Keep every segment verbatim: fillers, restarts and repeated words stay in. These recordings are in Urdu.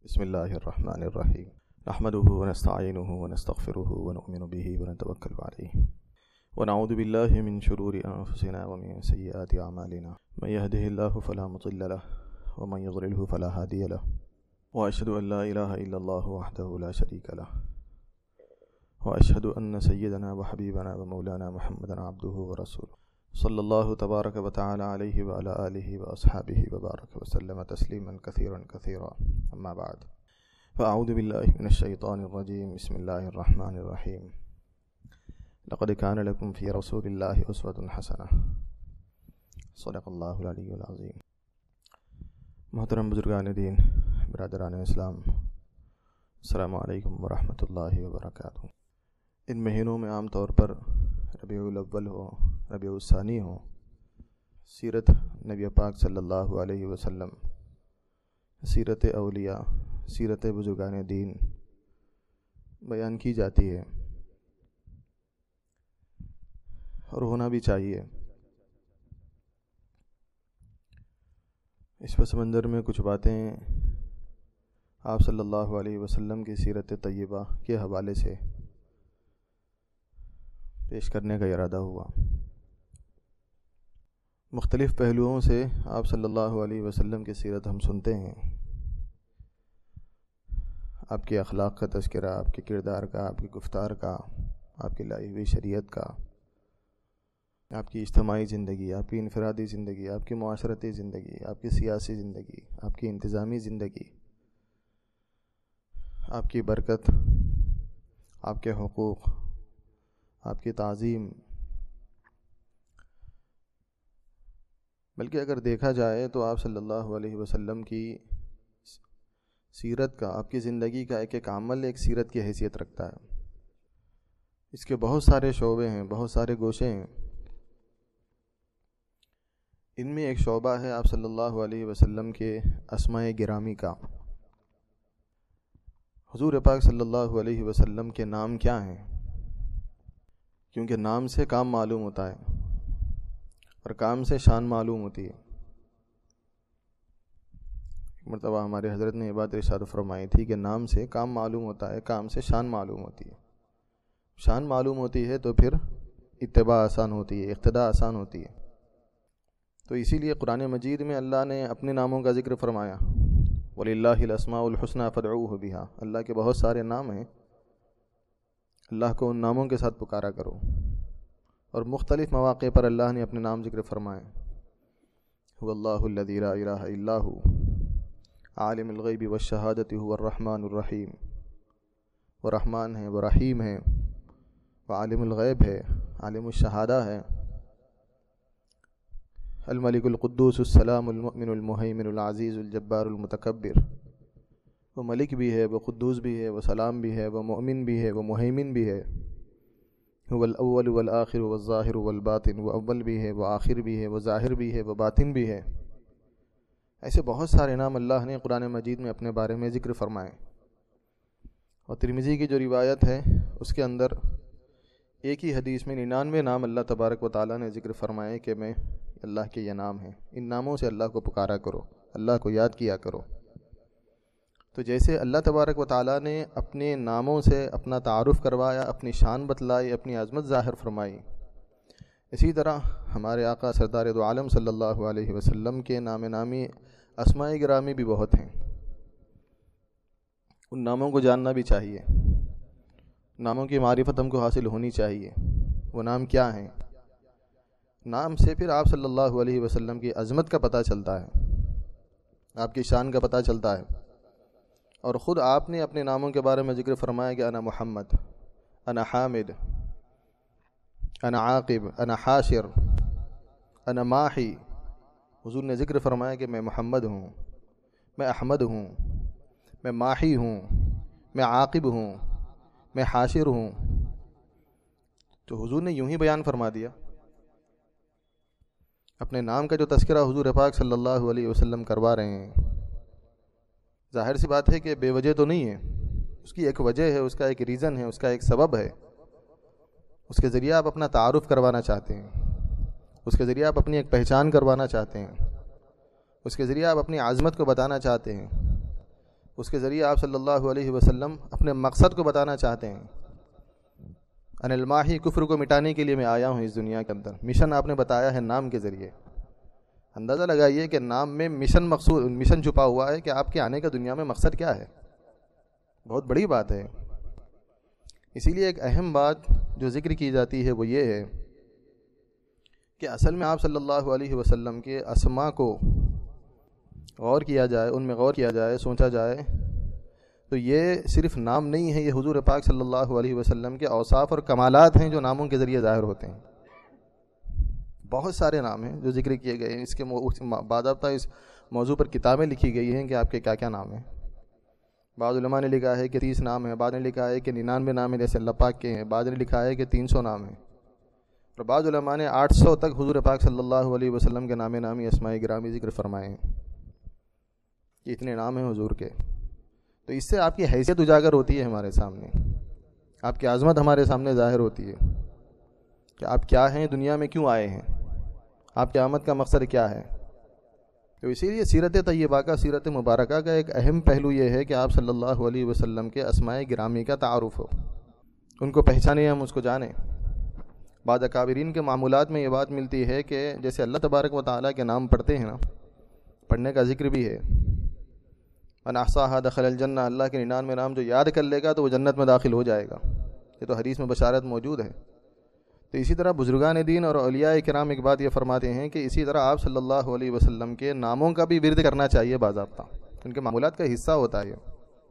بسم الله الرحمن الرحيم نحمده ونستعينه ونستغفره ونؤمن به ونتوكل عليه ونعوذ بالله من شرور أنفسنا ومن سيئات أعمالنا من يهده الله فلا مضل له ومن يضلله فلا هادي له وأشهد أن لا إله إلا الله وحده لا شريك له وأشهد أن سيدنا وحبيبنا ومولانا محمدا عبده ورسوله صلى الله تبارك وتعالى عليه وعلى آله وأصحابه وبارك وسلم تسليما كثيرا كثيرا أما بعد فأعوذ بالله من الشيطان الرجيم بسم الله الرحمن الرحيم لقد كان لكم في رسول الله أسوة حسنة صدق الله العلي العظيم. محترم بزرگان دین، برادران اسلام، السلام علیکم ورحمۃ اللہ وبرکاتہ. ان مہینوں میں عام طور پر ربیع الاول ہو، ربیع الثانی ہو، سیرت نبی پاک صلی اللہ علیہ وسلم، سیرت اولیاء، سیرت بزرگان دین بیان کی جاتی ہے اور ہونا بھی چاہیے. اس پس منظر میں کچھ باتیں آپ صلی اللہ علیہ وسلم کی سیرت طیبہ کے حوالے سے پیش کرنے کا ارادہ ہوا. مختلف پہلوؤں سے آپ صلی اللہ علیہ وسلم کی سیرت ہم سنتے ہیں. آپ کے اخلاق کا تذکرہ، آپ کے کردار کا، آپ کی گفتار کا، آپ کی لائی ہوئی شریعت کا، آپ کی اجتماعی زندگی، آپ کی انفرادی زندگی، آپ کی معاشرتی زندگی، آپ کی سیاسی زندگی، آپ کی انتظامی زندگی، آپ کی برکت، آپ کے حقوق، آپ کی تعظیم. بلکہ اگر دیکھا جائے تو آپ صلی اللہ علیہ وسلم کی سیرت کا، آپ کی زندگی کا ایک ایک عمل ایک سیرت کی حیثیت رکھتا ہے. اس کے بہت سارے شعبے ہیں، بہت سارے گوشے ہیں. ان میں ایک شعبہ ہے آپ صلی اللہ علیہ وسلم کے اسماء گرامی کا. حضور پاک صلی اللہ علیہ وسلم کے نام کیا ہیں؟ کیونکہ نام سے کام معلوم ہوتا ہے اور کام سے شان معلوم ہوتی ہے. ایک مرتبہ ہمارے حضرت نے یہ بات ارشاد فرمائی تھی کہ نام سے کام معلوم ہوتا ہے، کام سے شان معلوم ہوتی ہے. شان معلوم ہوتی ہے تو پھر اتباع آسان ہوتی ہے، اقتداء آسان ہوتی ہے. تو اسی لیے قرآن مجید میں اللہ نے اپنے ناموں کا ذکر فرمایا، وَلِلَّهِ الْأَسْمَاءُ الْحُسْنَى فَادْعُوهُ بِهَا. اللہ کے بہت سارے نام ہیں، اللہ کو ان ناموں کے ساتھ پکارا کرو. اور مختلف مواقع پر اللہ نے اپنے نام ذکر فرمائے. هو اللہ الذی لا الہ الا ہو عالم الغیب والشہادۃ هو الرحمن الرحیم. وہ رحمان ہے، وہ رحیم ہے، وہ عالم الغیب ہے، عالم الشہادہ ہے. الملک القدوس السلام المؤمن المہیمن العزیز الجبار المتکبر. وہ ملک بھی ہے، وہ قدوس بھی ہے، وہ سلام بھی ہے، وہ مؤمن بھی ہے، وہ مہیمن بھی ہے. هو الاول والآخر والظاہر والباطن. وہ اول بھی ہے، وہ آخر بھی ہے، وہ ظاہر بھی ہے، وہ باطن بھی ہے. ایسے بہت سارے نام اللہ نے قرآن مجید میں اپنے بارے میں ذکر فرمائے. اور ترمذی کی جو روایت ہے اس کے اندر ایک ہی حدیث میں ننانوے نام اللہ تبارک و تعالیٰ نے ذکر فرمائے کہ میں اللہ کے یہ نام ہیں، ان ناموں سے اللہ کو پکارا کرو، اللہ کو یاد کیا کرو. تو جیسے اللہ تبارک و تعالیٰ نے اپنے ناموں سے اپنا تعارف کروایا، اپنی شان بتلائی، اپنی عظمت ظاہر فرمائی، اسی طرح ہمارے آقا سردار دو عالم صلی اللہ علیہ وسلم کے نام نامی اسماء گرامی بھی بہت ہیں. ان ناموں کو جاننا بھی چاہیے، ناموں کی معرفت ہم کو حاصل ہونی چاہیے. وہ نام کیا ہیں؟ نام سے پھر آپ صلی اللہ علیہ وسلم کی عظمت کا پتہ چلتا ہے، آپ کی شان کا پتہ چلتا ہے. اور خود آپ نے اپنے ناموں کے بارے میں ذکر فرمایا کہ انا محمد، انا حامد، انا عاقب، انا حاشر، انا ماحی. حضور نے ذکر فرمایا کہ میں محمد ہوں، میں احمد ہوں، میں ماحی ہوں، میں عاقب ہوں، میں حاشر ہوں. تو حضور نے یوں ہی بیان فرما دیا. اپنے نام کا جو تذکرہ حضور پاک صلی اللہ علیہ وسلم کروا رہے ہیں، ظاہر سی بات ہے کہ بے وجہ تو نہیں ہے. اس کی ایک وجہ ہے، اس کا ایک ریزن ہے، اس کا ایک سبب ہے. اس کے ذریعے آپ اپنا تعارف کروانا چاہتے ہیں، اس کے ذریعے آپ اپنی ایک پہچان کروانا چاہتے ہیں، اس کے ذریعے آپ اپنی عظمت کو بتانا چاہتے ہیں. اس کے ذریعے آپ صلی اللہ علیہ وسلم اپنے مقصد کو بتانا چاہتے ہیں. ان الماحی کفر کو مٹانے کے لیے میں آیا ہوں اس دنیا کے اندر. مشن آپ نے بتایا ہے نام کے ذریعے. اندازہ لگائیے کہ نام میں مشن مقصود مشن چھپا ہوا ہے کہ آپ کے آنے کا دنیا میں مقصد کیا ہے. بہت بڑی بات ہے. اسی لیے ایک اہم بات جو ذکر کی جاتی ہے وہ یہ ہے کہ اصل میں آپ صلی اللہ علیہ وسلم کے اسماء کو غور کیا جائے، ان میں غور کیا جائے، سوچا جائے تو یہ صرف نام نہیں ہے، یہ حضور پاک صلی اللہ علیہ وسلم کے اوصاف اور کمالات ہیں جو ناموں کے ذریعے ظاہر ہوتے ہیں. بہت سارے نام ہیں جو ذکر کیے گئے ہیں. اس کے باضابطہ اس موضوع پر کتابیں لکھی گئی ہیں کہ آپ کے کیا کیا نام ہیں. بعض علماء نے لکھا ہے کہ تیس نام ہیں، بعض نے لکھا ہے کہ ننانوے نام ہیں جیسے اللہ پاک کے ہیں، بعض نے لکھا ہے کہ تین سو نام ہیں، اور بعض علماء نے آٹھ سو تک حضور پاک صلی اللہ علیہ وسلم کے نام نامی اسماء گرامی ذکر فرمائے ہیں کہ اتنے نام ہیں حضور کے. تو اس سے آپ کی حیثیت اجاگر ہوتی ہے ہمارے سامنے، آپ کی عظمت ہمارے سامنے ظاہر ہوتی ہے کہ آپ کیا ہیں، دنیا میں کیوں آئے ہیں، آپ کی آمد کا مقصد کیا ہے. تو اسی لیے سیرت طیبہ کا، سیرت مبارکہ کا ایک اہم پہلو یہ ہے کہ آپ صلی اللہ علیہ وسلم کے اسماء گرامی کا تعارف ہو، ان کو پہچانیں، ہم اس کو جانیں. بعض اکابرین کے معمولات میں یہ بات ملتی ہے کہ جیسے اللہ تبارک و تعالیٰ کے نام پڑھتے ہیں نا، پڑھنے کا ذکر بھی ہے، من احصاها دخل الجنہ، اللہ کے ننانوے نام جو یاد کر لے گا تو وہ جنت میں داخل ہو جائے گا. یہ تو حدیث میں بشارت موجود ہے. تو اسی طرح بزرگان دین اور اولیاء کرام ایک بات یہ فرماتے ہیں کہ اسی طرح آپ صلی اللہ علیہ وسلم کے ناموں کا بھی ورد کرنا چاہیے باضابطہ، ان کے معمولات کا حصہ ہوتا ہے.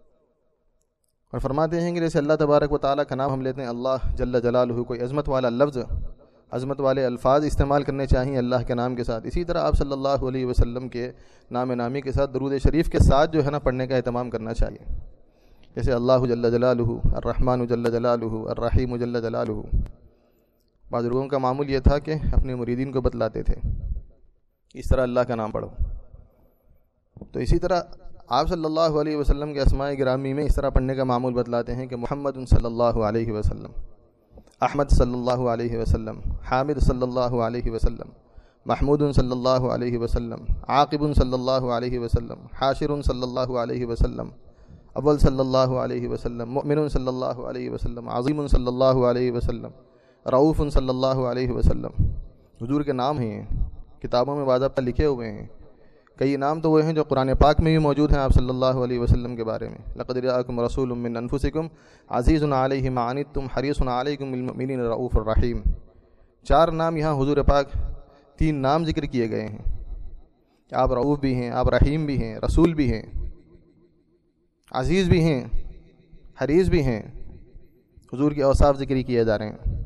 اور فرماتے ہیں کہ جیسے اللہ تبارک و تعالیٰ کا نام ہم لیتے ہیں اللہ جل جلالہ، کوئی عظمت والا لفظ، عظمت والے الفاظ استعمال کرنے چاہیے اللہ کے نام کے ساتھ، اسی طرح آپ صلی اللہ علیہ وسلم کے نام نامی کے ساتھ درود شریف کے ساتھ جو ہے نا پڑھنے کا اہتمام کرنا چاہیے. جیسے اللہ جل جلالہ، الرحمن جل جلالہ، الرحیم جل جلالہ. بعض لوگوں کا معمول یہ تھا کہ اپنے مریدین کو بتلاتے تھے اس طرح اللہ کا نام پڑھو. تو اسی طرح آپ صلی اللہ علیہ وسلم کے اسماء گرامی میں اس طرح پڑھنے کا معمول بتلاتے ہیں کہ محمد صلی اللہ علیہ وسلم، احمد صلی اللہ علیہ وسلم، حامد صلی اللہ علیہ وسلم، محمود صلی اللہ علیہ وسلم، عاقب صلی اللہ علیہ وسلم، حاشر صلی اللہ علیہ وسلم، اول صلی اللہ علیہ وسلم، مؤمن صلی اللہ علیہ وسلم، عظیم صلی اللہ علیہ وسلم، رؤوف صلی اللہ علیہ وسلم. حضور کے نام ہیں، کتابوں میں باضابطہ لکھے ہوئے ہیں. کئی نام تو وہ ہیں جو قرآن پاک میں بھی موجود ہیں آپ صلی اللہ علیہ وسلم کے بارے میں. لقد جاءکم رسول من انفسکم عزیز علیہ ما عنتم حریص علیکم بالمؤمنین رؤوف الرحیم. چار نام یہاں حضور پاک، تین نام ذکر کیے گئے ہیں کہ آپ رؤوف بھی ہیں، آپ رحیم بھی ہیں، رسول بھی ہیں، عزیز بھی ہیں، حریص بھی ہیں. حضور کے اوصاف ذکر کیے جا رہے ہیں.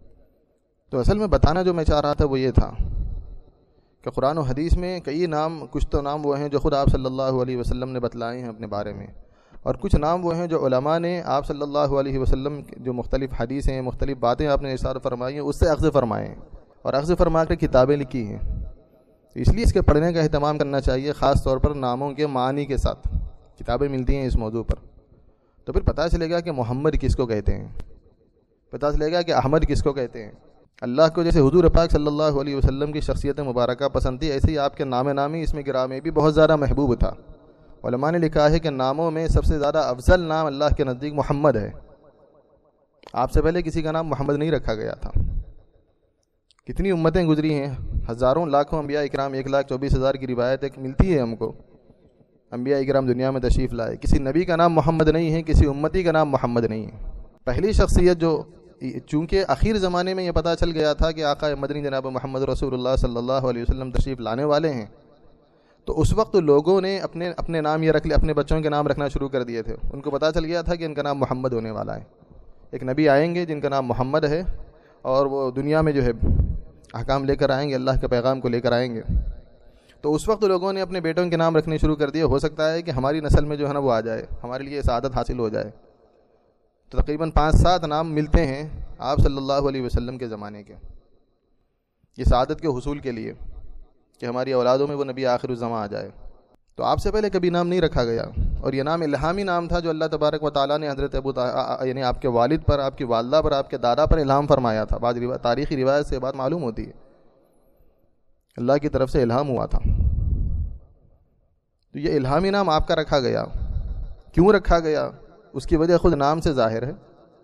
تو اصل میں بتانا جو میں چاہ رہا تھا وہ یہ تھا کہ قرآن و حدیث میں کئی نام، کچھ تو نام وہ ہیں جو خود آپ صلی اللہ علیہ وسلم نے بتلائے ہیں اپنے بارے میں، اور کچھ نام وہ ہیں جو علماء نے آپ صلی اللہ علیہ وسلم جو مختلف حدیث ہیں، مختلف باتیں آپ نے ارشاد فرمائی ہیں، اس سے اخذ فرمائے ہیں اور اخذ فرما کر کتابیں لکھی ہیں. اس لیے اس کے پڑھنے کا اہتمام کرنا چاہیے، خاص طور پر ناموں کے معنی کے ساتھ کتابیں ملتی ہیں اس موضوع پر. تو پھر پتہ چلے گا کہ محمد کس کو کہتے ہیں، پتہ چلے گا کہ احمد کس کو کہتے ہیں. اللہ کو جیسے حضور پاک صلی اللہ علیہ وسلم کی شخصیت مبارکہ پسند تھی، ایسے ہی آپ کے نام نامی اس میں گرامی بھی بہت زیادہ محبوب تھا. علماء نے لکھا ہے کہ ناموں میں سب سے زیادہ افضل نام اللہ کے نزدیک محمد ہے. آپ سے پہلے کسی کا نام محمد نہیں رکھا گیا تھا. کتنی امتیں گزری ہیں، ہزاروں لاکھوں انبیاء اکرام، ایک لاکھ چوبیس ہزار کی روایت ایک ملتی ہے ہم کو. انبیاء اکرام دنیا میں تشریف لائے، کسی نبی کا نام محمد نہیں ہے، کسی امتی کا نام محمد نہیں ہے. پہلی شخصیت جو، چونکہ اخیر زمانے میں یہ پتہ چل گیا تھا کہ آقا مدنی جناب محمد رسول اللہ صلی اللہ علیہ وسلم تشریف لانے والے ہیں، تو اس وقت لوگوں نے اپنے اپنے نام یہ رکھ لے، اپنے بچوں کے نام رکھنا شروع کر دیے تھے. ان کو پتہ چل گیا تھا کہ ان کا نام محمد ہونے والا ہے. ایک نبی آئیں گے جن کا نام محمد ہے، اور وہ دنیا میں جو ہے احکام لے کر آئیں گے، اللہ کے پیغام کو لے کر آئیں گے. تو اس وقت لوگوں نے اپنے بیٹوں کے نام رکھنے شروع کر دیے. ہو سکتا ہے کہ ہماری نسل میں جو ہے نا وہ آ جائے، ہمارے لیے سعادت حاصل ہو جائے. تو تقریباً پانچ سات نام ملتے ہیں آپ صلی اللہ علیہ وسلم کے زمانے کے، یہ سعادت کے حصول کے لیے کہ ہماری اولادوں میں وہ نبی آخر الزمان آ جائے. تو آپ سے پہلے کبھی نام نہیں رکھا گیا، اور یہ نام الہامی نام تھا جو اللہ تبارک و تعالیٰ نے حضرت ابو یعنی آپ کے والد پر، آپ کی والدہ پر، آپ کے دادا پر الہام فرمایا تھا. بعض تاریخی روایت سے بات معلوم ہوتی ہے، اللہ کی طرف سے الہام ہوا تھا. تو یہ الہامی نام آپ کا رکھا گیا. کیوں رکھا گیا؟ اس کی وجہ خود نام سے ظاہر ہے۔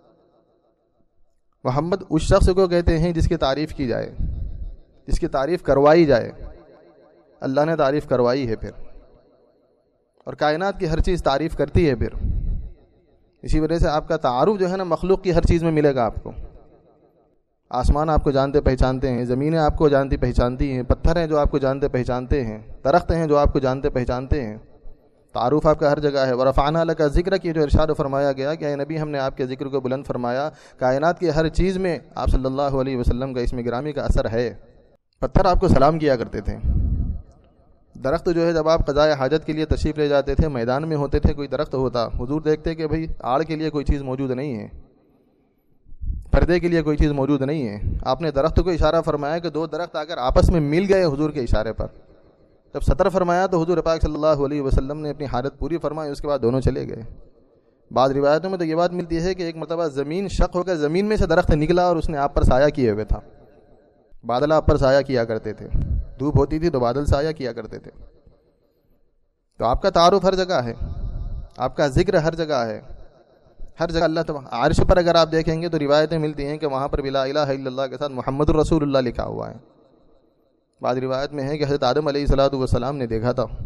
محمد اس شخص کو کہتے ہیں جس کی تعریف کی جائے، جس کی تعریف کروائی جائے۔ اللہ نے تعریف کروائی ہے پھر، اور کائنات کی ہر چیز تعریف کرتی ہے پھر۔ اسی وجہ سے آپ کا تعارف جو ہے نا مخلوق کی ہر چیز میں ملے گا آپ کو۔ آسمان آپ کو جانتے پہچانتے ہیں، زمینیں آپ کو جانتی پہچانتی ہیں، پتھر ہیں جو آپ کو جانتے پہچانتے ہیں، درخت ہیں جو آپ کو جانتے پہچانتے ہیں۔ تعارف آپ کا ہر جگہ ہے۔ ورفعنا لک ذکرک، کی جو ارشاد فرمایا گیا کہ اے نبی ہم نے آپ کے ذکر کو بلند فرمایا۔ کائنات کی ہر چیز میں آپ صلی اللہ علیہ وسلم کا اسم گرامی کا اثر ہے۔ پتھر آپ کو سلام کیا کرتے تھے، درخت جو ہے جب آپ قضاء حاجت کے لیے تشریف لے جاتے تھے، میدان میں ہوتے تھے، کوئی درخت ہوتا، حضور دیکھتے کہ بھئی آڑ کے لیے کوئی چیز موجود نہیں ہے، پردے کے لیے کوئی چیز موجود نہیں ہے۔ آپ نے درخت کو اشارہ فرمایا کہ دو درخت اگر آپس میں مل گئے حضور کے اشارے پر، جب سطر فرمایا تو حضور پاک صلی اللہ علیہ وسلم نے اپنی حالت پوری فرمائی، اس کے بعد دونوں چلے گئے۔ بعض روایتوں میں تو یہ بات ملتی ہے کہ ایک مرتبہ زمین شق ہو کر زمین میں سے درخت نکلا اور اس نے آپ پر سایہ کیے ہوئے تھا۔ بادل آپ پر سایہ کیا کرتے تھے، دھوپ ہوتی تھی تو بادل سایہ کیا کرتے تھے۔ تو آپ کا تعارف ہر جگہ ہے، آپ کا ذکر ہر جگہ ہے، ہر جگہ۔ اللہ تعالیٰ عرش پر اگر آپ دیکھیں گے تو روایتیں ملتی ہیں کہ وہاں پر لا الہ الا اللہ کے ساتھ محمد الرسول اللہ لکھا ہوا ہے۔ بعض روایت میں ہے کہ حضرت آدم علیہ الصلوۃ والسلام نے دیکھا تھا۔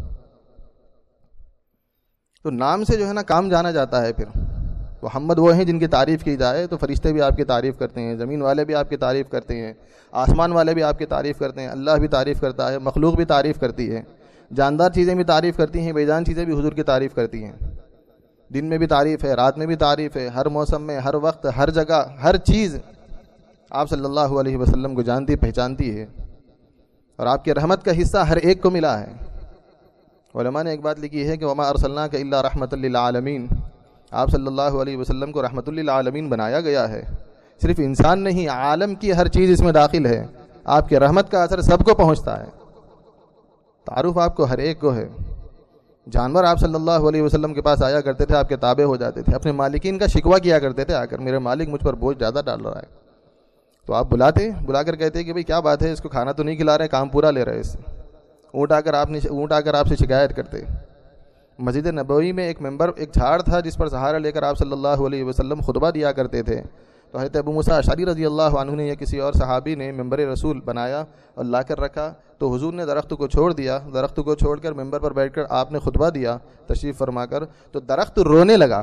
تو نام سے جو ہے نا کام جانا جاتا ہے۔ پھر محمد وہ ہیں جن کی تعریف کی جائے تو فرشتے بھی آپ کی تعریف کرتے ہیں، زمین والے بھی آپ کی تعریف کرتے ہیں، آسمان والے بھی آپ کی تعریف کرتے ہیں، اللہ بھی تعریف کرتا ہے، مخلوق بھی تعریف کرتی ہے، جاندار چیزیں بھی تعریف کرتی ہیں، بے جان چیزیں بھی حضور کی تعریف کرتی ہیں۔ دن میں بھی تعریف ہے، رات میں بھی تعریف ہے، ہر موسم میں، ہر وقت، ہر جگہ، ہر چیز آپ صلی اللہ علیہ وسلم کو جانتی پہچانتی ہے، اور آپ کی رحمت کا حصہ ہر ایک کو ملا ہے۔ علماء نے ایک بات لکھی ہے کہ وما ارسلناک الا رحمۃ للعالمین، آپ صلی اللہ علیہ وسلم کو رحمۃ للعالمین بنایا گیا ہے۔ صرف انسان نہیں، عالم کی ہر چیز اس میں داخل ہے، آپ کی رحمت کا اثر سب کو پہنچتا ہے۔ تعارف آپ کو ہر ایک کو ہے۔ جانور آپ صلی اللہ علیہ وسلم کے پاس آیا کرتے تھے، آپ کے تابع ہو جاتے تھے، اپنے مالکین کا شکوہ کیا کرتے تھے، آ کر میرے مالک مجھ پر بوجھ زیادہ ڈال رہا ہے، تو آپ بلاتے، بلا کر کہتے کہ بھئی کیا بات ہے، اس کو کھانا تو نہیں کھلا رہے، کام پورا لے رہے اس سے۔ اونٹ آ کر آپ نے اونٹ آ کر آپ سے شکایت کرتے۔ مسجد نبوی میں ایک ممبر، ایک جھاڑ تھا جس پر سہارا لے کر آپ صلی اللہ علیہ وسلم خطبہ دیا کرتے تھے، تو حضرت ابو موسیٰ اشعری رضی اللہ عنہ نے یا کسی اور صحابی نے ممبر رسول بنایا اور لا کر رکھا، تو حضور نے درخت کو چھوڑ دیا، درخت کو چھوڑ کر ممبر پر بیٹھ کر آپ نے خطبہ دیا تشریف فرما کر، تو درخت رونے لگا۔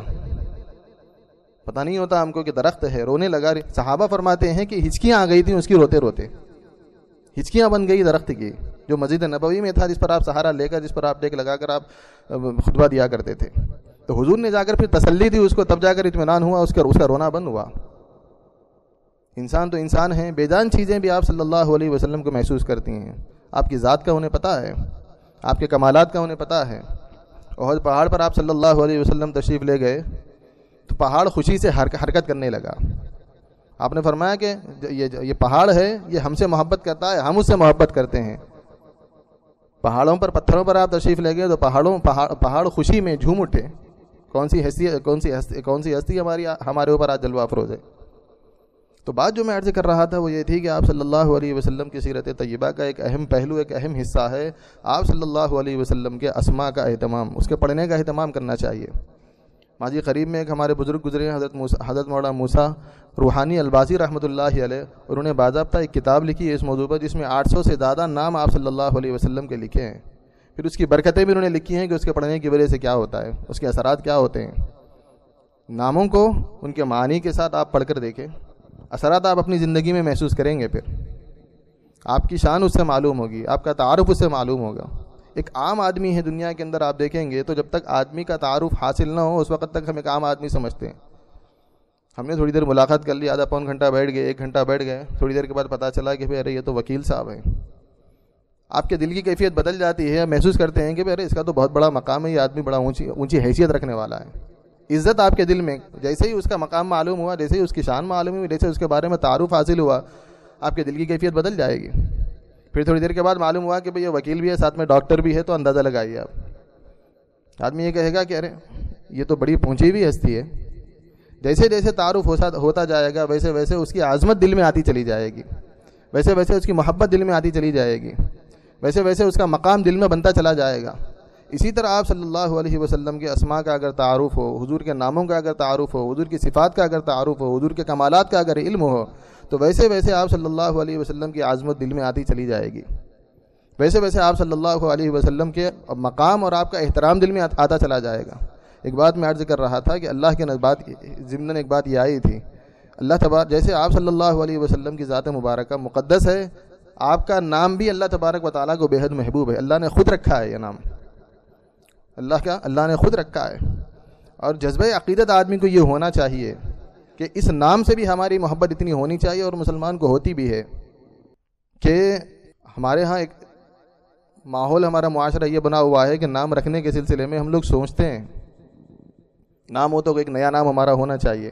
پتہ نہیں ہوتا ہم کو کہ درخت ہے، رونے لگا۔ صحابہ فرماتے ہیں کہ ہچکیاں آ گئی تھیں اس کی روتے روتے، ہچکیاں بن گئی درخت کی، جو مسجد نبوی میں تھا، جس پر آپ سہارا لے کر، جس پر آپ ٹیک لگا کر آپ خطبہ دیا کرتے تھے۔ تو حضور نے جا کر پھر تسلی دی اس کو، تب جا کر اطمینان ہوا، اس کا اس کا رونا بند ہوا۔ انسان تو انسان ہیں، بے جان چیزیں بھی آپ صلی اللہ علیہ وسلم کو محسوس کرتی ہیں۔ آپ کی ذات کا انہیں پتہ ہے، آپ کے کمالات کا انہیں پتہ ہے۔ اور پہاڑ پر آپ صلی اللہ علیہ وسلم تشریف لے گئے تو پہاڑ خوشی سے حرکت کرنے لگا۔ آپ نے فرمایا کہ یہ یہ پہاڑ ہے، یہ ہم سے محبت کرتا ہے، ہم اس سے محبت کرتے ہیں۔ پہاڑوں پر، پتھروں پر آپ تشریف لے گئے تو پہاڑوں پہاڑ پہاڑ خوشی میں جھوم اٹھے۔ کون سی ہستی کون سی ہستی کون سی ہستی ہماری ہمارے اوپر آج جلوہ افروز ہے۔ تو بات جو میں عرض کر رہا تھا وہ یہ تھی کہ آپ صلی اللہ علیہ وسلم کی سیرت طیبہ کا ایک اہم پہلو، ایک اہم حصہ ہے آپ صلی اللہ علیہ وسلم کے اسماء کا اہتمام، اس کے پڑھنے کا اہتمام کرنا چاہیے۔ ماضی قریب میں ایک ہمارے بزرگ گزرے حضرت موسیٰ حضرت مولانا موسیٰ روحانی الباسی رحمۃ اللہ علیہ، انہوں نے باضابطہ ایک کتاب لکھی ہے اس موضوع پر، جس میں آٹھ سو سے زیادہ نام آپ صلی اللہ علیہ وسلم کے لکھے ہیں۔ پھر اس کی برکتیں بھی انہوں نے لکھی ہیں کہ اس کے پڑھنے کی وجہ سے کیا ہوتا ہے، اس کے اثرات کیا ہوتے ہیں۔ ناموں کو ان کے معنی کے ساتھ آپ پڑھ کر دیکھیں، اثرات آپ اپنی زندگی میں محسوس کریں گے، پھر آپ کی شان اس سے معلوم ہوگی، آپ کا تعارف اس سے معلوم ہوگا۔ ایک عام آدمی ہے دنیا کے اندر، آپ دیکھیں گے تو جب تک آدمی کا تعارف حاصل نہ ہو اس وقت تک ہم ایک عام آدمی سمجھتے ہیں۔ ہم نے تھوڑی دیر ملاقات کر لی، آدھا پون گھنٹہ بیٹھ گئے، ایک گھنٹہ بیٹھ گئے، تھوڑی دیر کے بعد پتہ چلا کہ بھائی ارے یہ تو وکیل صاحب ہیں۔ آپ کے دل کی کیفیت بدل جاتی ہے، محسوس کرتے ہیں کہ بھائی ارے اس کا تو بہت بڑا مقام ہے، یہ آدمی بڑا اونچی اونچی حیثیت رکھنے والا ہے۔ عزت آپ کے دل میں، جیسے ہی اس کا مقام معلوم ہوا، جیسے ہی اس کی شان معلوم ہوئی، جیسے اس کے بارے میں تعارف حاصل ہوا، آپ کے دل کی کیفیت بدل جائے گی۔ پھر تھوڑی دیر کے بعد معلوم ہوا کہ بھئی یہ وکیل بھی ہے، ساتھ میں ڈاکٹر بھی ہے، تو اندازہ لگائیے آپ۔ آدمی یہ کہے گا کہ ارے یہ تو بڑی پہنچی ہوئی ہستی ہے۔ جیسے جیسے تعارف ہوتا جائے گا ویسے ویسے اس کی عظمت دل میں آتی چلی جائے گی، ویسے ویسے اس کی محبت دل میں آتی چلی جائے گی، ویسے ویسے اس کا مقام دل میں بنتا چلا جائے گا۔ اسی طرح آپ صلی اللہ علیہ وسلم کے اسماء کا اگر تعارف ہو، حضور کے ناموں کا اگر تعارف ہو، حضور کی صفات کا اگر تعارف ہو، حضور کے کمالات کا اگر علم ہو، تو ویسے ویسے آپ صلی اللہ علیہ وسلم کی عظمت دل میں آتی چلی جائے گی، ویسے ویسے آپ صلی اللہ علیہ وسلم کے مقام اور آپ کا احترام دل میں آتا چلا جائے گا۔ ایک بات میں عرض کر رہا تھا کہ اللہ کے نزبات ضمن ایک بات یہ آئی تھی، اللہ تبارک جیسے آپ صلی اللہ علیہ وسلم کی ذات مبارکہ مقدس ہے، آپ کا نام بھی اللہ تبارک و تعالیٰ کو بے حد محبوب ہے، اللہ نے خود رکھا ہے یہ نام، اللہ کا اللہ نے خود رکھا ہے۔ اور جذبہ عقیدت آدمی کو یہ ہونا چاہیے کہ اس نام سے بھی ہماری محبت اتنی ہونی چاہیے، اور مسلمان کو ہوتی بھی ہے، کہ ہمارے ہاں ایک ماحول ہمارا معاشرہ یہ بنا ہوا ہے کہ نام رکھنے کے سلسلے میں ہم لوگ سوچتے ہیں نام ہو تو ایک نیا نام ہمارا ہونا چاہیے،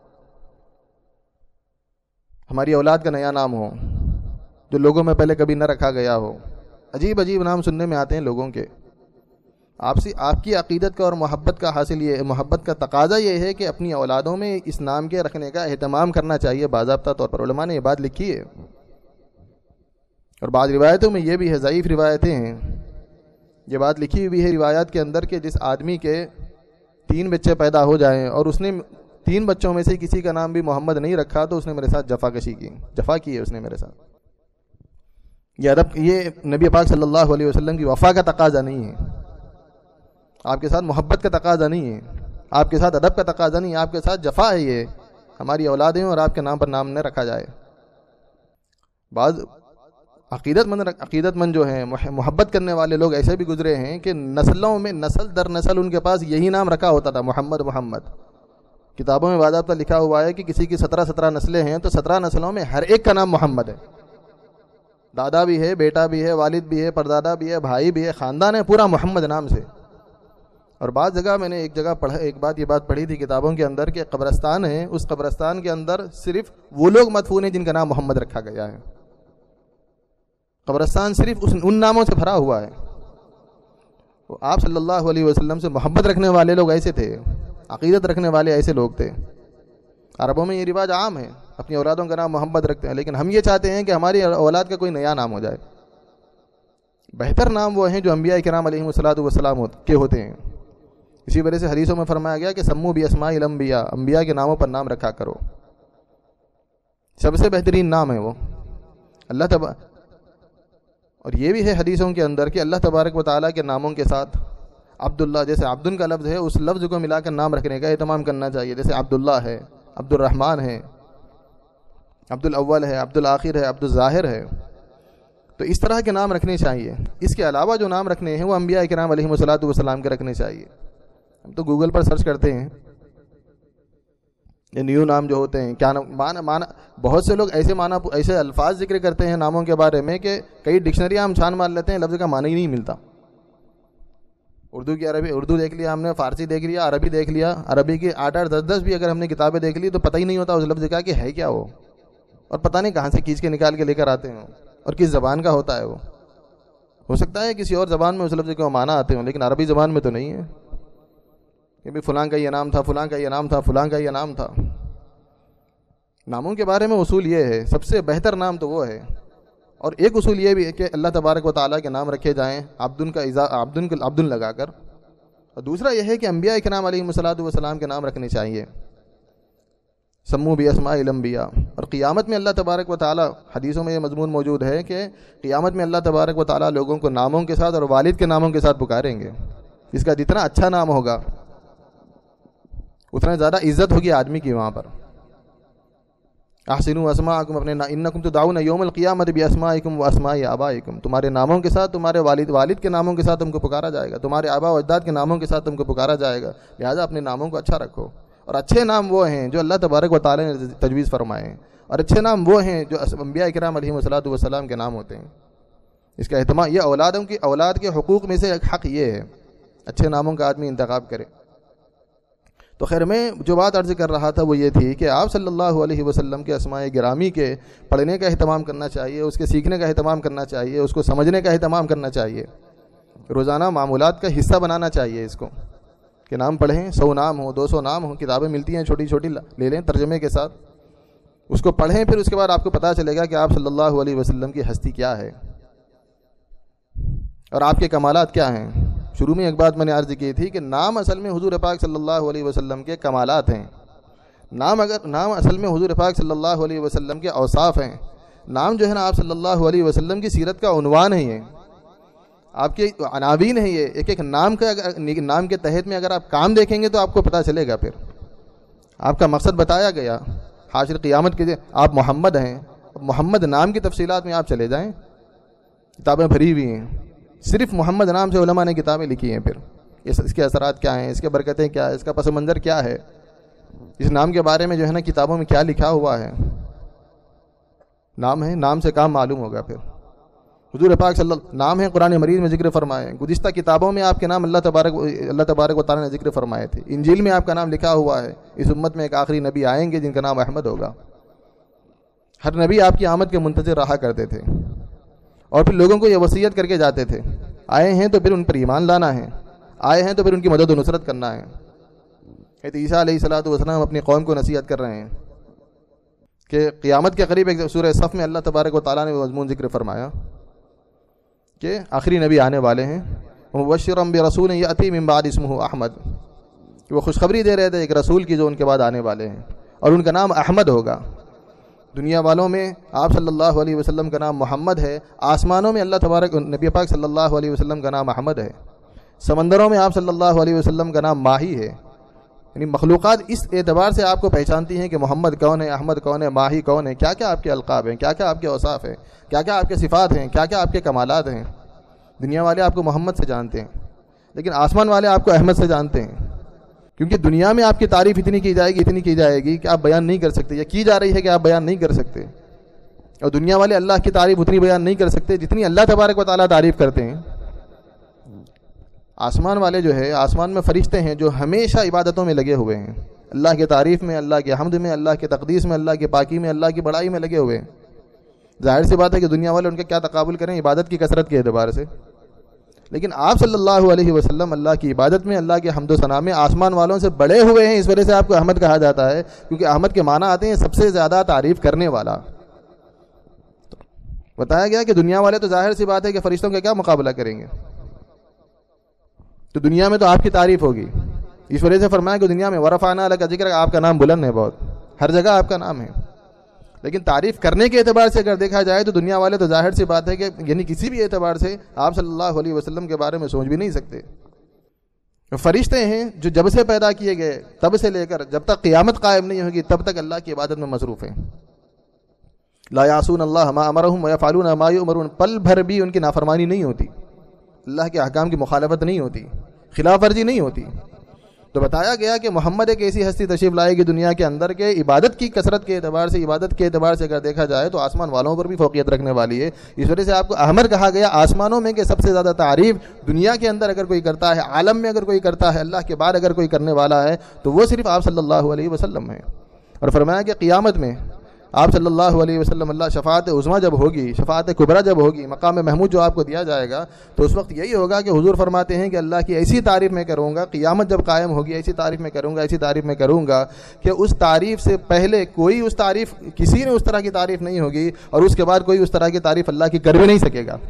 ہماری اولاد کا نیا نام ہو جو لوگوں میں پہلے کبھی نہ رکھا گیا ہو۔ عجیب عجیب نام سننے میں آتے ہیں لوگوں کے۔ آپ سے آپ کی عقیدت کا اور محبت کا حاصل یہ محبت کا تقاضا یہ ہے کہ اپنی اولادوں میں اس نام کے رکھنے کا اہتمام کرنا چاہیے باضابطہ طور پر۔ علماء نے یہ بات لکھی ہے، اور بعض روایتوں میں یہ بھی ہے، ضعیف روایتیں ہیں، یہ بات لکھی ہوئی ہے روایات کے اندر کہ جس آدمی کے تین بچے پیدا ہو جائیں اور اس نے تین بچوں میں سے کسی کا نام بھی محمد نہیں رکھا تو اس نے میرے ساتھ جفا کشی کی جفا کی ہے اس نے میرے ساتھ۔ یہ ادب، یہ نبی پاک صلی اللہ علیہ وسلم کی وفا کا تقاضا نہیں ہے، آپ کے ساتھ محبت کا تقاضا نہیں ہے، آپ کے ساتھ ادب کا تقاضا نہیں ہے، آپ کے ساتھ جفا ہے۔ یہ ہماری اولادیں اور آپ کے نام پر نام نہ رکھا جائے۔ بعض عقیدت مند عقیدت مند جو ہیں، محبت کرنے والے لوگ ایسے بھی گزرے ہیں کہ نسلوں میں نسل در نسل ان کے پاس یہی نام رکھا ہوتا تھا، محمد محمد۔ کتابوں میں باضابطہ لکھا ہوا ہے کہ کسی کی سترہ سترہ نسلیں ہیں تو سترہ نسلوں میں ہر ایک کا نام محمد ہے، دادا بھی ہے، بیٹا بھی ہے، والد بھی ہے، پردادا بھی ہے، بھائی بھی ہے، خاندان ہے پورا محمد نام سے۔ اور بعض جگہ میں نے ایک جگہ پڑھا، ایک بات یہ بات پڑھی تھی کتابوں کے اندر کہ قبرستان ہے، اس قبرستان کے اندر صرف وہ لوگ مدفون ہیں جن کا نام محمد رکھا گیا ہے۔ قبرستان صرف اس ان ناموں سے بھرا ہوا ہے۔ آپ صلی اللہ علیہ وسلم سے محبت رکھنے والے لوگ ایسے تھے، عقیدت رکھنے والے ایسے لوگ تھے۔ عربوں میں یہ رواج عام ہے، اپنی اولادوں کا نام محمد رکھتے ہیں، لیکن ہم یہ چاہتے ہیں کہ ہماری اولاد کا کوئی نیا نام ہو جائے۔ بہتر نام وہ ہیں جو انبیاء کرام علیہم الصلوۃ والسلام کے ہوتے ہیں۔ اسی وجہ سے حدیثوں میں فرمایا گیا کہ سمو باسماء الانبیاء، انبیاء کے ناموں پر نام رکھا کرو، سب سے بہترین نام ہے وہ اللہ تبارک۔ اور یہ بھی ہے حدیثوں کے اندر کہ اللہ تبارک و تعالیٰ کے ناموں کے ساتھ عبداللہ، جیسے عبدن کا لفظ ہے اس لفظ کو ملا کر نام رکھنے کا اہتمام کرنا چاہیے، جیسے عبداللہ ہے، عبد الرحمن ہے، عبد الاول ہے، عبد الآخر ہے، عبد الظاہر ہے، تو اس طرح کے نام رکھنے چاہیے۔ اس کے علاوہ جو نام رکھنے ہیں وہ انبیاء کرام علیہم الصلوۃ والسلام کے رکھنے چاہیے۔ ہم تو گوگل پر سرچ کرتے ہیں یہ نیو نام جو ہوتے ہیں کیا نام مانا مانا بہت سے لوگ ایسے مانا ایسے الفاظ ذکر کرتے ہیں ناموں کے بارے میں کہ کئی ڈکشنریاں ہم چھان مار لیتے ہیں، لفظ کا معنی ہی نہیں ملتا۔ اردو کی عربی اردو دیکھ لیا ہم نے، فارسی دیکھ لیا، عربی دیکھ لیا، عربی کی آٹھ آٹھ دس دس بھی اگر ہم نے کتابیں دیکھ لی تو پتہ ہی نہیں ہوتا اس لفظ کا کہ ہے کیا وہ، اور پتہ نہیں کہاں سے کھینچ کے نکال کے لے کر آتے ہیں اور کس زبان کا ہوتا ہے وہ۔ ہو سکتا ہے کسی اور زبان میں اس لفظ کے معنی آتے ہوں لیکن عربی زبان میں تو نہیں ہے کہ بھی فلاں کا یہ نام تھا، فلاں کا یہ نام تھا، فلاں کا یہ نام تھا۔ ناموں کے بارے میں اصول یہ ہے سب سے بہتر نام تو وہ ہے، اور ایک اصول یہ بھی ہے کہ اللہ تبارک و تعالیٰ کے نام رکھے جائیں عبدن کا عبدن عبدن لگا کر، اور دوسرا یہ ہے کہ انبیاء کرام علیہم الصلوۃ والسلام کے نام رکھنے چاہیے، سمو باسماء الانبیاء۔ اور قیامت میں اللہ تبارک و تعالیٰ، حدیثوں میں یہ مضمون موجود ہے کہ قیامت میں اللہ تبارک و تعالیٰ لوگوں کو ناموں کے ساتھ اور والد کے ناموں کے ساتھ پکاریں گے۔ اس کا جتنا اچھا نام ہوگا اتنا زیادہ عزت ہوگی آدمی کی وہاں پر۔ احسنوا اسماءکم، اپنے انکم تدعون یوم القیامت باسمائکم واسماء آبائکم، تمہارے ناموں کے ساتھ تمہارے والد والد کے ناموں کے ساتھ تم کو پکارا جائے گا، تمہارے آبا و اجداد کے ناموں کے ساتھ تم کو پکارا جائے گا، لہٰذا اپنے ناموں کو اچھا رکھو۔ اور اچھے نام وہ ہیں جو اللہ تبارک و تعالیٰ نے تجویز فرمائے ہیں، اور اچھے نام وہ ہیں جو انبیاء کرام علیہم الصلوۃ والسلام کے نام ہوتے ہیں۔ اس کا اہتمام، یہ اولادوں کی اولاد کے حقوق میں سے ایک حق یہ ہے اچھے ناموں کا آدمی انتخاب کرے۔ تو خیر میں جو بات عرض کر رہا تھا وہ یہ تھی کہ آپ صلی اللہ علیہ وسلم کے اسماء گرامی کے پڑھنے کا اہتمام کرنا چاہیے، اس کے سیکھنے کا اہتمام کرنا چاہیے، اس کو سمجھنے کا اہتمام کرنا چاہیے، روزانہ معمولات کا حصہ بنانا چاہیے اس کو کہ نام پڑھیں، سو نام ہو، دو سو نام ہو، کتابیں ملتی ہیں چھوٹی چھوٹی لے لیں ترجمے کے ساتھ، اس کو پڑھیں، پھر اس کے بعد آپ کو پتہ چلے گا کہ آپ صلی اللہ علیہ وسلم کی ہستی کیا ہے اور آپ کے کمالات کیا ہیں۔ شروع میں ایک بات میں نے عرض کی تھی کہ نام اصل میں حضور پاک صلی اللہ علیہ وسلم کے کمالات ہیں. نام اگر نام اصل میں حضور پاک صلی اللہ علیہ وسلم کے اوصاف ہیں. نام جو ہے نا آپ صلی اللہ علیہ وسلم کی سیرت کا عنوان ہے, یہ آپ کے عناوین ہیں. یہ ایک ایک نام کا نام کے تحت میں اگر آپ کام دیکھیں گے تو آپ کو پتہ چلے گا. پھر آپ کا مقصد بتایا گیا. حاشر قیامت کے آپ محمد ہیں. محمد نام کی تفصیلات میں آپ چلے جائیں, کتابیں بھری ہوئی ہیں. صرف محمد نام سے علماء نے کتابیں لکھی ہیں. پھر اس کے اثرات کیا ہیں, اس کے برکتیں کیا ہے, اس کا پس منظر کیا ہے, اس نام کے بارے میں جو ہے نا کتابوں میں کیا لکھا ہوا ہے. نام ہے, نام سے کام معلوم ہوگا. پھر حضور پاک صلی اللہ نام ہے قرآن مجید میں ذکر فرمائے. گزشتہ کتابوں میں آپ کے نام اللہ تبارک اللہ تبارک و تعالیٰ نے ذکر فرمائے تھے. انجیل میں آپ کا نام لکھا ہوا ہے. اس امت میں ایک آخری نبی آئیں گے جن کا نام احمد ہوگا. ہر نبی آپ کی آمد کے منتظر رہا کرتے تھے اور پھر لوگوں کو یہ وصیت کر کے جاتے تھے, آئے ہیں تو پھر ان پر ایمان لانا ہے, آئے ہیں تو پھر ان کی مدد و نصرت کرنا ہے. عیسیٰ علیہ الصلوۃ والسلام اپنی قوم کو نصیحت کر رہے ہیں کہ قیامت کے قریب ایک سورہ صف میں اللہ تبارک و تعالیٰ نے مضمون ذکر فرمایا کہ آخری نبی آنے والے ہیں. مبشرا برسول یأتی من بعد اسمہ احمد, وہ خوشخبری دے رہے تھے ایک رسول کی جو ان کے بعد آنے والے ہیں اور ان کا نام احمد ہوگا. دنیا والوں میں آپ صلی اللہ علیہ وسلم کا نام محمد ہے. آسمانوں میں اللہ تبارک نبی پاک صلی اللہ علیہ وسلم کا نام احمد ہے. سمندروں میں آپ صلی اللہ علیہ وسلم کا نام ماہی ہے. یعنی مخلوقات اس اعتبار سے آپ کو پہچانتی ہیں کہ محمد کون ہے, احمد کون ہے, ماہی کون ہے, کیا کیا آپ کے القاب ہیں, کیا کیا آپ کے اوصاف ہیں, کیا کیا آپ کے صفات ہیں, کیا کیا آپ کے کمالات ہیں. دنیا والے آپ کو محمد سے جانتے ہیں لیکن آسمان والے آپ کو احمد سے جانتے ہیں, کیونکہ دنیا میں آپ کی تعریف اتنی کی جائے گی اتنی کی جائے گی کہ آپ بیان نہیں کر سکتے, یا کی جا رہی ہے کہ آپ بیان نہیں کر سکتے. اور دنیا والے اللہ کی تعریف اتنی بیان نہیں کر سکتے جتنی اللہ تبارک و تعالیٰ تعریف کرتے ہیں. آسمان والے جو ہے, آسمان میں فرشتے ہیں جو ہمیشہ عبادتوں میں لگے ہوئے ہیں, اللہ کی تعریف میں, اللہ کے حمد میں, اللہ کے تقدیس میں, اللہ کی پاکی میں, اللہ کی بڑائی میں لگے ہوئے ہیں. ظاہر سی بات ہے کہ دنیا والے ان کا کیا تقابل کریں عبادت کی کثرت کے اعتبار سے, لیکن آپ صلی اللہ علیہ وسلم اللہ کی عبادت میں, اللہ کے حمد و ثنا میں آسمان والوں سے بڑے ہوئے ہیں. اس وجہ سے آپ کو احمد کہا جاتا ہے, کیونکہ احمد کے معنی آتے ہیں سب سے زیادہ تعریف کرنے والا. بتایا گیا کہ دنیا والے تو ظاہر سی بات ہے کہ فرشتوں کا کیا مقابلہ کریں گے, تو دنیا میں تو آپ کی تعریف ہوگی. اس وجہ سے فرمایا کہ دنیا میں ورفعنا لک ذکرک, آپ کا نام بلند ہے بہت, ہر جگہ آپ کا نام ہے. لیکن تعریف کرنے کے اعتبار سے اگر دیکھا جائے تو دنیا والے تو ظاہر سی بات ہے کہ یعنی کسی بھی اعتبار سے آپ صلی اللہ علیہ وسلم کے بارے میں سوچ بھی نہیں سکتے. فرشتے ہیں جو جب سے پیدا کیے گئے تب سے لے کر جب تک قیامت قائم نہیں ہوگی تب تک اللہ کی عبادت میں مصروف ہیں. لا یعصون اللہ ما امرهم ویفعلون ما یؤمرون, پل بھر بھی ان کی نافرمانی نہیں ہوتی, اللہ کے احکام کی مخالفت نہیں ہوتی, خلاف ورزی نہیں ہوتی. تو بتایا گیا کہ محمد ایک ایسی ہستی تشریف لائے گی دنیا کے اندر کے عبادت کی کثرت کے اعتبار سے, عبادت کے اعتبار سے اگر دیکھا جائے تو آسمان والوں پر بھی فوقیت رکھنے والی ہے. اس وجہ سے آپ کو احمد کہا گیا. آسمانوں میں کہ سب سے زیادہ تعریف دنیا کے اندر اگر کوئی کرتا ہے, عالم میں اگر کوئی کرتا ہے, اللہ کے بعد اگر کوئی کرنے والا ہے تو وہ صرف آپ صلی اللہ علیہ وسلم ہیں. اور فرمایا کہ قیامت میں آپ صلی اللہ علیہ وسلم اللہ شفاعت عظمیٰ جب ہوگی, شفاعت کبریٰ جب ہوگی, مقام محمود جو آپ کو دیا جائے گا, تو اس وقت یہی ہوگا کہ حضور فرماتے ہیں کہ اللہ کی ایسی تعریف میں کروں گا, قیامت جب قائم ہوگی ایسی تعریف میں کروں گا, ایسی تعریف میں کروں گا کہ اس تعریف سے پہلے کوئی اس تعریف کسی نے اس طرح کی تعریف نہیں ہوگی, اور اس کے بعد کوئی اس طرح کی تعریف اللہ کی کر بھی نہیں سکے گا.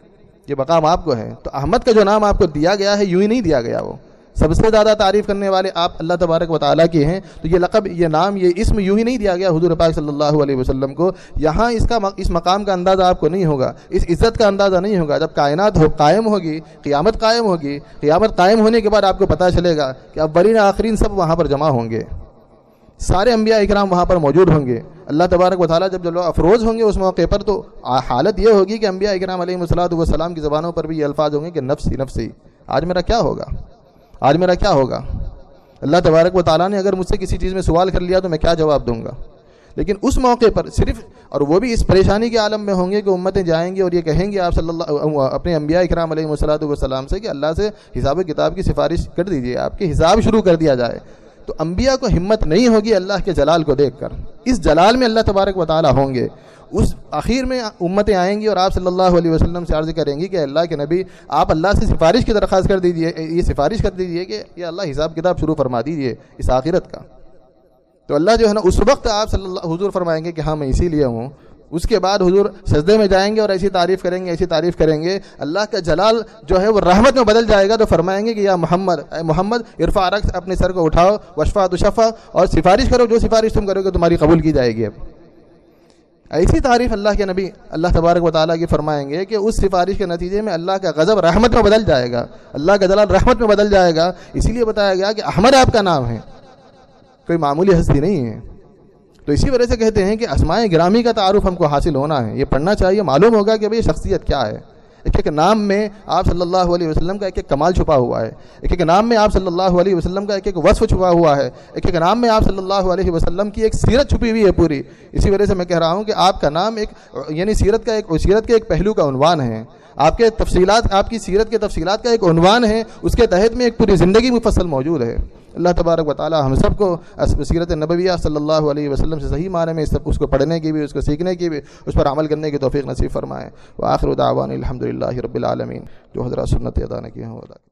یہ مقام آپ کو ہے. تو احمد کا جو نام آپ کو دیا گیا ہے یوں ہی نہیں دیا گیا, وہ سب سے زیادہ تعریف کرنے والے آپ اللہ تبارک و تعالیٰ کے ہیں. تو یہ لقب, یہ نام, یہ اسم یوں ہی نہیں دیا گیا حضور پاک صلی اللہ علیہ وسلم کو. یہاں اس کا اس مقام کا اندازہ آپ کو نہیں ہوگا, اس عزت کا اندازہ نہیں ہوگا جب کائنات ہو قائم ہوگی, قیامت قائم ہوگی. قیامت قائم ہونے کے بعد آپ کو پتہ چلے گا کہ اولین آخرین سب وہاں پر جمع ہوں گے, سارے انبیاء اکرام وہاں پر موجود ہوں گے. اللہ تبارک و تعالیٰ جب جو لوگ افروز ہوں گے اس موقع پر, تو حالت یہ ہوگی کہ انبیاء اکرام علیہ الصلوۃ والسلام کی زبانوں پر بھی یہ الفاظ ہوں گے کہ نفسی نفسی, آج میرا کیا ہوگا, آج میرا کیا ہوگا. اللہ تبارک و تعالیٰ نے اگر مجھ سے کسی چیز میں سوال کر لیا تو میں کیا جواب دوں گا. لیکن اس موقع پر صرف, اور وہ بھی اس پریشانی کے عالم میں ہوں گے کہ امتیں جائیں گی اور یہ کہیں گے آپ صلی اللہ اپنے انبیاء اکرام علیہ الصلوۃ والسلام سے کہ اللہ سے حساب و کتاب کی سفارش کر دیجیے, آپ کے حساب شروع کر دیا جائے. تو انبیاء کو ہمت نہیں ہوگی اللہ کے جلال کو دیکھ کر. اس جلال میں اللہ تبارک و تعالیٰ ہوں گے. اس آخر میں امتیں آئیں گی اور آپ صلی اللہ علیہ وسلم سے عرض کریں گی کہ اللہ کے نبی آپ اللہ سے سفارش کی درخواست کر دیجئے, یہ سفارش کر دیجئے کہ یہ اللہ حساب کتاب شروع فرما دیجئے اس آخرت کا. تو اللہ جو ہے نا اس وقت آپ صلی اللہ حضور فرمائیں گے کہ ہاں میں اسی لیے ہوں, اس کے بعد حضور سجدے میں جائیں گے اور ایسی تعریف کریں گے ایسی تعریف کریں گے اللہ کا جلال جو ہے وہ رحمت میں بدل جائے گا. تو فرمائیں گے کہ یا محمد اے محمد ارفع رأس اپنے سر کو اٹھاؤ واشفع تشفع اور سفارش کرو جو سفارش تم کرو گے تمہاری قبول کی جائے گی. اب ایسی تعریف اللہ کے نبی اللہ تبارک و تعالیٰ کی فرمائیں گے کہ اس سفارش کے نتیجے میں اللہ کا غضب رحمت میں بدل جائے گا, اللہ کا جلال رحمت میں بدل جائے گا. اسی لیے بتایا گیا کہ احمد آپ کا نام ہے, کوئی معمولی ہستی نہیں ہے. تو اسی وجہ سے کہتے ہیں کہ اسماء گرامی کا تعارف ہم کو حاصل ہونا ہے, یہ پڑھنا چاہیے, معلوم ہوگا کہ بھئی شخصیت کیا ہے. ایک ایک نام میں آپ صلی اللہ علیہ وسلم کا ایک ایک کمال چھپا ہوا ہے, ایک ایک نام میں آپ صلی اللہ علیہ وسلم کا ایک ایک وصف چھپا ہوا ہے, ایک ایک نام میں آپ صلی اللہ علیہ وسلم کی ایک سیرت چھپی ہوئی ہے پوری. اسی وجہ سے میں کہہ رہا ہوں کہ آپ کا نام ایک یعنی سیرت کا ایک سیرت کے ایک پہلو کا عنوان ہے, آپ کے تفصیلات آپ کی سیرت کے تفصیلات کا ایک عنوان ہے, اس کے تحت میں ایک پوری زندگی مفصل موجود ہے. اللہ تبارک و تعالی ہم سب کو سیرت نبویہ صلی اللہ علیہ وسلم سے صحیح معنی میں اس کو پڑھنے کی بھی, اس کو سیکھنے کی بھی, اس پر عمل کرنے کی توفیق نصیب فرمائے. وآخر دعوانا الحمدللہ رب العالمین. جو حضرات سنت ادا نہ کی ہیں وہ ادا